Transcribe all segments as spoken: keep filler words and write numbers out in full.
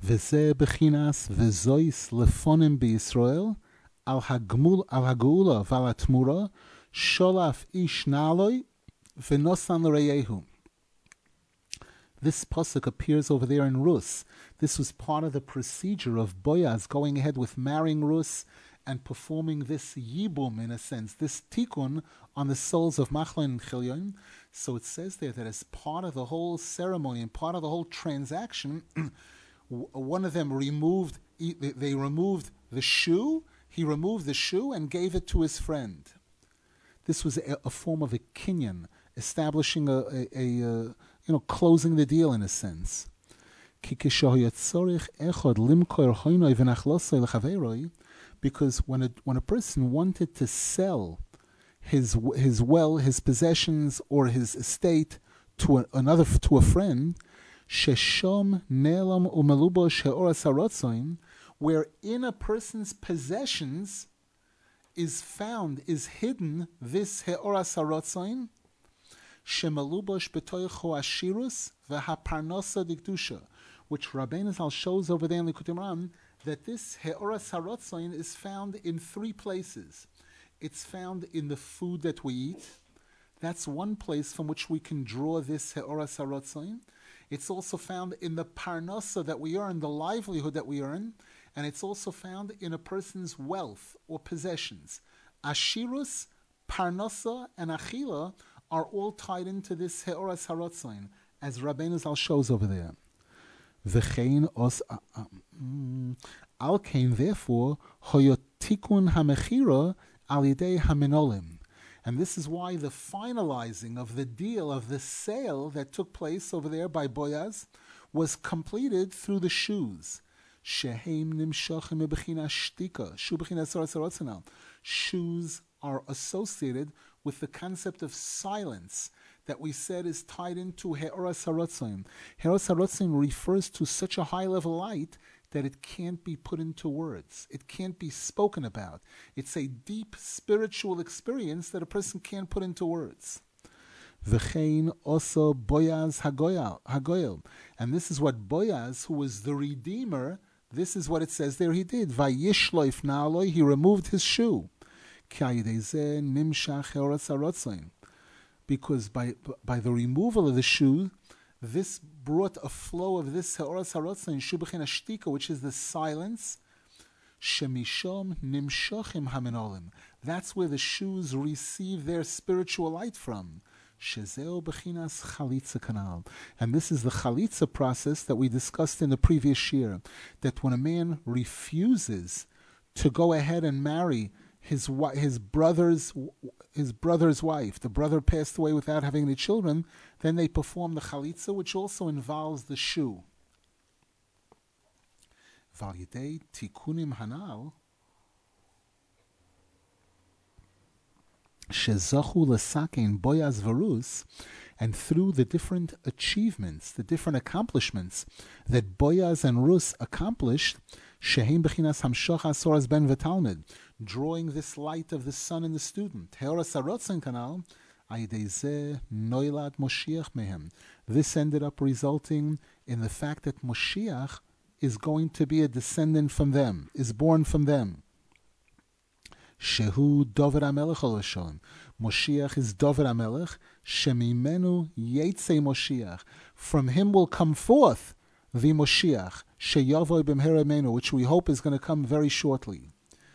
וזה בחיnas v'zois lefonim b'Yisrael al hagmul al hagula v'al atmura sholaf ish naloi v'nosan l'reyehu. This pasuk appears over there in Rus. This was part of the procedure of Boaz going ahead with marrying Rus and performing this yibum, in a sense, this tikkun on the souls of Machlon and Chilion. So it says there that as part of the whole ceremony and part of the whole transaction, one of them removed, they removed the shoe, he removed the shoe and gave it to his friend. This was a, a form of a kinyan, establishing a, a, a, a, you know, closing the deal in a sense. Because when a, when a person wanted to sell his his well, his possessions, or his estate to a, another to a friend, sheshom nelam umelubosh heoras harotzoin, where in a person's possessions is found, is hidden this heoras harotzoin, shemelubosh betoicho ashirus v'haparnosa dikdusha, which Rabbeinu Zal shows over there in Likutei Moharan, that this heoras harotzoin is found in three places. It's found in the food that we eat. That's one place from which we can draw this heoras harotzoin. It's also found in the parnasa that we earn, the livelihood that we earn, and it's also found in a person's wealth or possessions. Ashirus, parnasa, and achila are all tied into this heoras harotzoin, as Rabbeinu Zal shows over there. V'chein os al kain, therefore hoyotikun hamechira al yidei hamenolim, and this is why the finalizing of the deal of the sale that took place over there by Boaz was completed through the shoes. Shehem nimshachim b'china shtika, shu b'china sarasarotzinal. Shoes are associated with the concept of silence that we said is tied into heoras harotzoin. Heoras harotzoin refers to such a high level light that it can't be put into words. It can't be spoken about. It's a deep spiritual experience that a person can't put into words. V'chein also Boaz hagoyel. And this is what Boaz, who was the redeemer, this is what it says there he did. Vayishloif na'aloi, he removed his shoe. Nimshach heoras harotzoin. Because by by the removal of the shoe, this brought a flow of this heoras harotzoin, shu b'china shtika, which is the silence. Shemishom nimshachim hamenolim. That's where the shoes receive their spiritual light from. Shezeo b'chinas chalitza kanal. And this is the chalitza process that we discussed in the previous year, that when a man refuses to go ahead and marry his his brother's his brother's wife, the brother passed away without having any children, then they perform the chalitza, which also involves the shoe. Val yidei tikunim hanal shezachu lesakein Boaz v'Rus, and through the different achievements, the different accomplishments that Boaz and Rus accomplished, shehem b'chinas hamshach asoras ben v'talmid, drawing this light of the son and the student. Heoras harotzoin kanal, ayidei zeh noilad Moshiach mehem. This ended up resulting in the fact that Moshiach is going to be a descendant from them, is born from them. Shehu Dovid HaMelech Olashon. Moshiach is Dovid HaMelech. Shemimenu Yetzei Moshiach. From him will come forth the Moshiach. Sheyavoy B'mhera Menu, which we hope is going to come very shortly.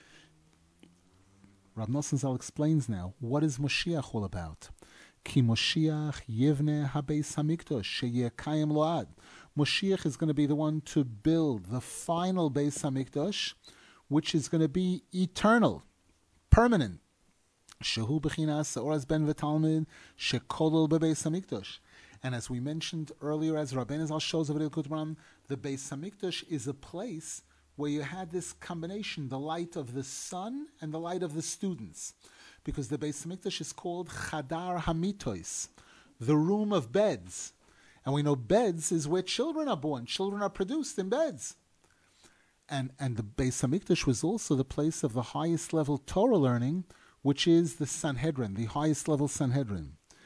Rav Nosson Zal explains now, what is Moshiach all about? Ki Moshiach Yivne HaBeis HaMikdash Sheyeh Kayim Lo'ad. Moshiach is going to be the one to build the final Beis HaMikdash, which is going to be eternal, permanent. Shehu b'chinas Oraz ben v'talmid shekolol bebeis hamikdash. And as we mentioned earlier, as Rabbeinu Zal shows over the Likutei Moharan, the Beis Hamikdash is a place where you had this combination, the light of the sun and the light of the students, because the Beis Hamikdash is called Chadar Hamitois, the room of beds. And we know beds is where children are born. Children are produced in beds. And and the Beis Hamikdash was also the place of the highest level Torah learning, which is the Sanhedrin, the highest level Sanhedrin.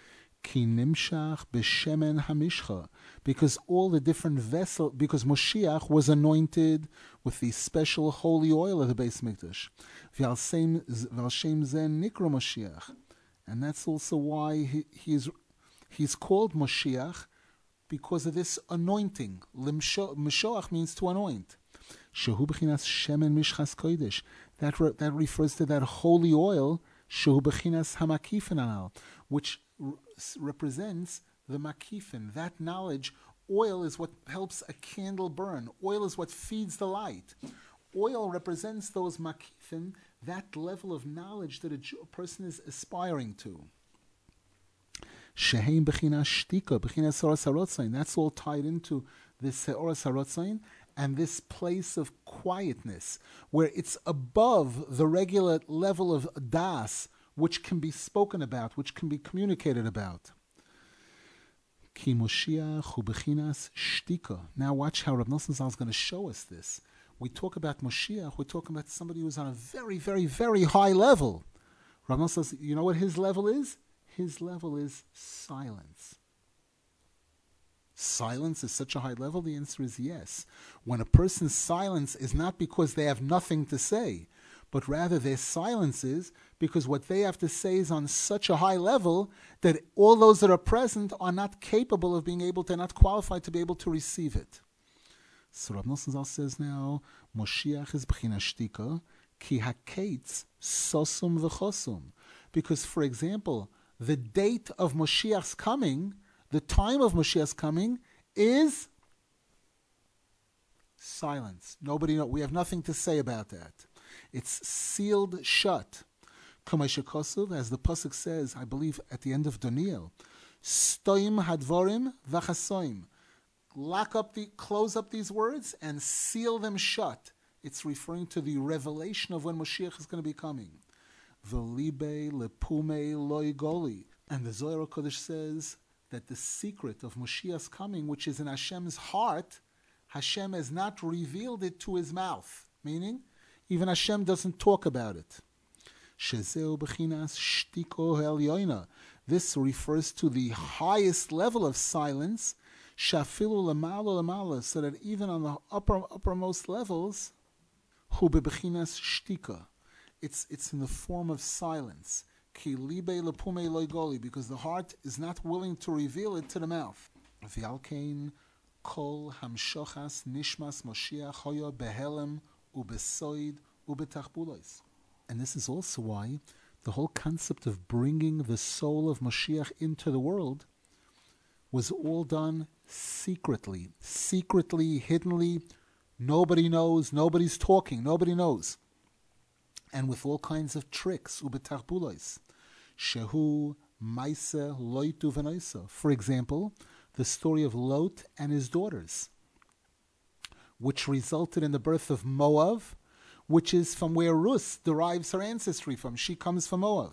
Ki nimshach b'shemen hamishcha, because all the different vessels, because Moshiach was anointed with the special holy oil of the Beis Mikdash. V'al shem zen nikra Moshiach, and that's also why he, he's he's called Moshiach, because of this anointing. Mishoach means to anoint. Shehu b'chinas shemen mishchas kodesh. That re, that refers to that holy oil. Shehu b'chinas hamakifen anal, which represents the makifin, that knowledge. Oil is what helps a candle burn. Oil is what feeds the light. Oil represents those makifin, that level of knowledge that a, a person is aspiring to. Sheheim b'chinas shtika, b'chinas oras harotzain. That's all tied into this oras harotzain and this place of quietness, where it's above the regular level of das, which can be spoken about, which can be communicated about. Ki Moshiach hu b'chinas shtika. Now watch how Rav Nosson Zal is going to show us this. We talk about Moshiach, we're talking about somebody who's on a very, very, very high level. Rav Nosson says, you know what his level is? His level is silence. Silence is such a high level? The answer is yes. When a person's silence is not because they have nothing to say, but rather their silence is because what they have to say is on such a high level that all those that are present are not capable of being able to, not qualified to be able to receive it. So Rav Nosson Zal says now, Moshiach is b'chinas shtika, ki haketz sosum v'chosum. Because, for example, the date of Moshiach's coming, the time of Moshiach's coming, is silence. Nobody knows. We have nothing to say about that. It's sealed shut. Kamei shekosov, as the pasuk says, I believe at the end of Daniel, stoim hadvorim v'chasoim. Lock up the, close up these words and seal them shut. It's referring to the revelation of when Moshiach is going to be coming. V'libe lepume loy goli. And the Zohar Kodesh says that the secret of Moshiach's coming, which is in Hashem's heart, Hashem has not revealed it to his mouth. Meaning, even Hashem doesn't talk about it. Shezeu b'chinas shtiko elyoina. This refers to the highest level of silence, shafilu lamalo lamala, so that even on the upper uppermost levels, hu b'chinas shtika. It's it's in the form of silence. Ki libe lepume loigoli, because the heart is not willing to reveal it to the mouth. V'alkein kol hamshochas nishmas Moshiach hoya behelem ubesoid ubetachbulos. And this is also why the whole concept of bringing the soul of Moshiach into the world was all done secretly, secretly, hiddenly. Nobody knows, nobody's talking, nobody knows. And with all kinds of tricks, ubetachbulos. Shehu maise loitu v'noisa. For example, the story of Lot and his daughters, which resulted in the birth of Moab, which is from where Rus derives her ancestry from. She comes from Moab.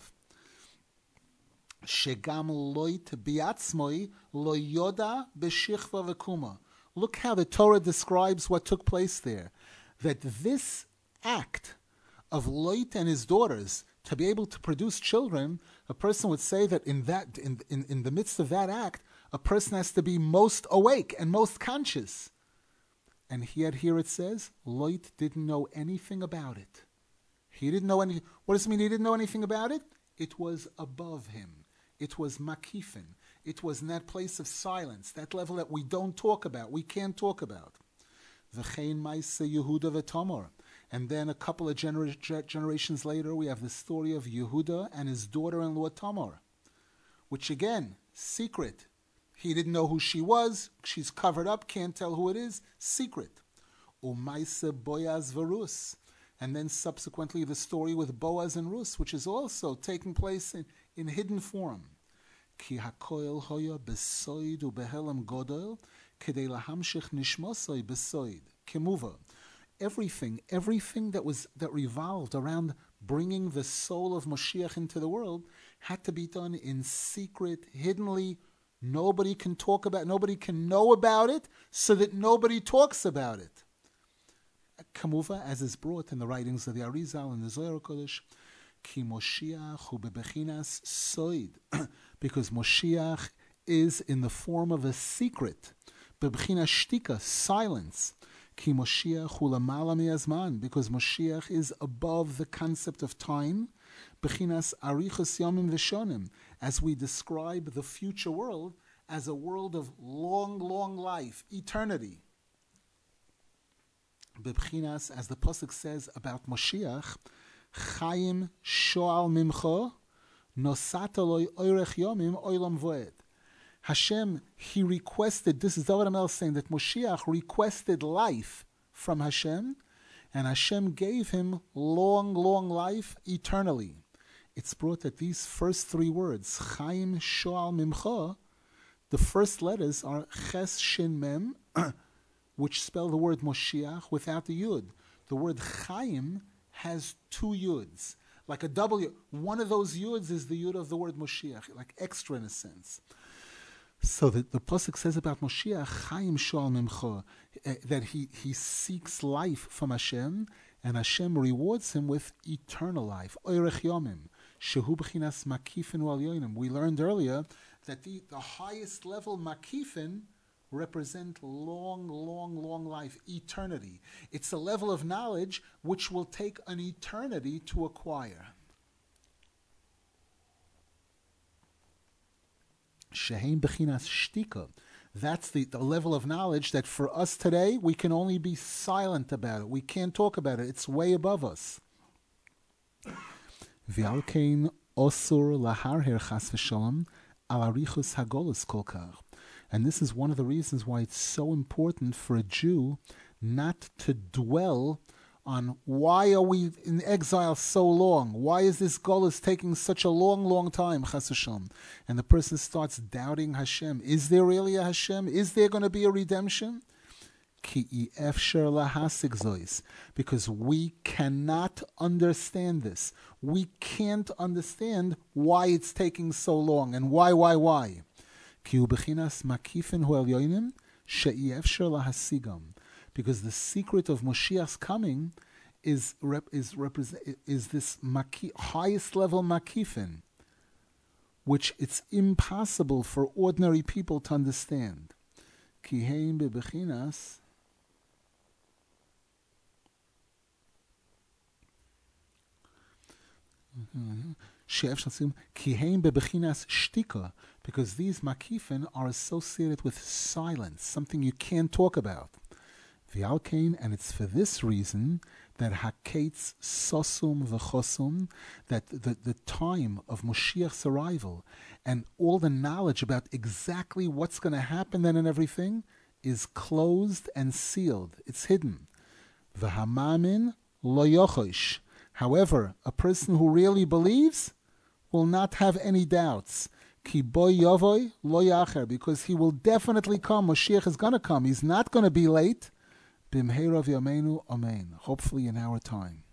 Shegam loit biatzmoi lo yoda beshichva v'kuma. Look how the Torah describes what took place there. That this act of Lot and his daughters to be able to produce children, a person would say that in that in, in, in the midst of that act, a person has to be most awake and most conscious. And yet here it says, Lot didn't know anything about it. He didn't know any. What does it mean he didn't know anything about it? It was above him. It was makifin. It was in that place of silence, that level that we don't talk about, we can't talk about. V'chein ma'ase Yehuda v'Tamar. And then a couple of gener- generations later, we have the story of Yehuda and his daughter-in-law Tamar, which again, secret. He didn't know who she was. She's covered up, can't tell who it is. Secret. Umaise Boaz v'Rus. And then subsequently the story with Boaz and Rus, which is also taking place in, in hidden form. Ki hakoil hoya besoid ubehelam godol kedei lahamshich nishmosoi besoid. Kemuva. Everything, everything that was that revolved around bringing the soul of Moshiach into the world had to be done in secret, hiddenly. Nobody can talk about, nobody can know about it, so that nobody talks about it. Kamuva, as is brought in the writings of the Arizal and the Zohar Kodesh, Ki Moshiach hu bebechinas soid, because Moshiach is in the form of a secret. Bebechinas shtika, silence. Ki Moshiach hu lamala mi'azman, because Moshiach is above the concept of time. Bechinas arichos yomim v'shonim, as we describe the future world as a world of long, long life, eternity. Bechinas, as the pasuk says about Moshiach, Chaim shoal mimcha, nosata loy oirech yomim oilam voed. Hashem, he requested, this is David HaMelech saying that Moshiach requested life from Hashem, and Hashem gave him long, long life eternally. It's brought that these first three words, Chaim shoal mimcha, the first letters are Ches Shin Mem, which spell the word Moshiach without the Yud. The word Chaim has two Yuds, like a W. One of those Yuds is the Yud of the word Moshiach, like extra in a sense. So the, the pasuk says about Moshiach, Chaim Shoal Mimcha, uh, that he, he seeks life from Hashem, and Hashem rewards him with eternal life. Oirech Yomim, Shehu B'chinas Makifin Wal Yoinim. We learned earlier that the, the highest level Makifin represent long, long, long life, eternity. It's a level of knowledge which will take an eternity to acquire. Shehem Bechinas Shtika. That's the, the level of knowledge that for us today, we can only be silent about it. We can't talk about it. It's way above us. V'alkein osur laharher chas v'shalom al arichus hagolus kolkar. And this is one of the reasons why it's so important for a Jew not to dwell on why are we in exile so long? Why is this golus taking such a long, long time? Chas v'shalom. And the person starts doubting Hashem. Is there really a Hashem? Is there going to be a redemption? Ki efsher lahasig zois. Because we cannot understand this. We can't understand why it's taking so long and why, why, why. Because the secret of Moshiach's coming is rep, is represent is this maki, highest level makifin, which it's impossible for ordinary people to understand. Kiheim bebechinas. Because these makifin are associated with silence, something you can't talk about. V'alkein, and it's for this reason that haketz sosum v'chosum, that the, the time of Moshiach's arrival and all the knowledge about exactly what's going to happen then and everything is closed and sealed. It's hidden. V'hamamin lo yochosh. However, a person who really believes will not have any doubts. Ki boy yovoy lo yacher, because he will definitely come. Moshiach is going to come. He's not going to be late. Bimheirav yameinu amen. Hopefully in our time.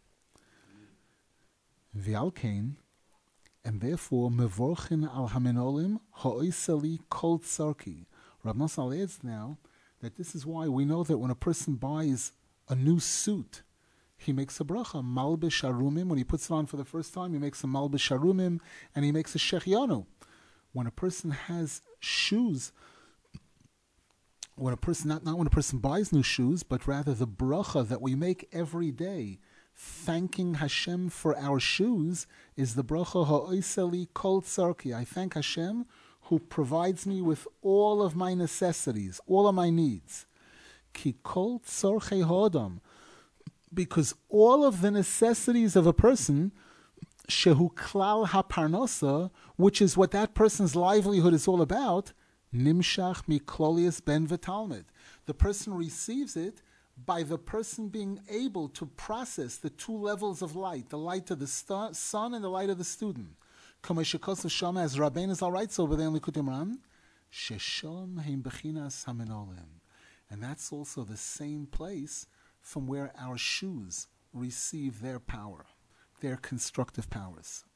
V'alkein, and therefore mevorchin al hamenolim ha'oisali kol tzarki. Rav Nosson adds now that this is why we know that when a person buys a new suit, he makes a bracha, malbish arumim. When he puts it on for the first time, he makes a malbish arumim, and he makes a shechianu. When a person has shoes, when a person not, not when a person buys new shoes, but rather the bracha that we make every day, thanking Hashem for our shoes, is the bracha ha'oiseli kol tzarki. I thank Hashem who provides me with all of my necessities, all of my needs. Ki kol tzarchei ha'adam, because all of the necessities of a person, shehu klal haparnosa, which is what that person's livelihood is all about, nimshach miklolius ben v'talmid. The person receives it by the person being able to process the two levels of light, the light of the stu- sun and the light of the student. Kameshakos Shama, as Rabbeinu Zal writes over there in Likutei Moharan, sheshom heim bechinas hamenolim. And that's also the same place from where our shoes receive their power, their constructive powers.